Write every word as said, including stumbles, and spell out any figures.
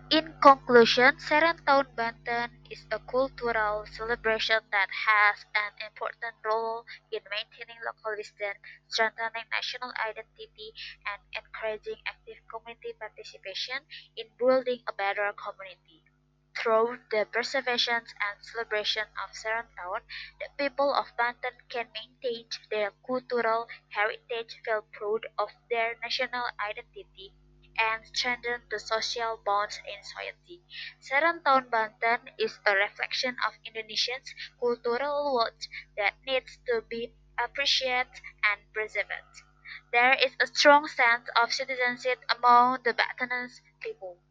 In conclusion, Serentauan Banten is a cultural celebration that has an important role in maintaining local wisdom, strengthening national identity, and encouraging active community participation in building a better community. Through the preservation and celebration of Serentauan, the people of Banten can maintain their cultural heritage, feel proud of their national identity, and strengthen the social bonds in society. Serentauan Banten is a reflection of Indonesians' cultural wealth that needs to be appreciated and preserved. There is a strong sense of citizenship among the Bantenese people.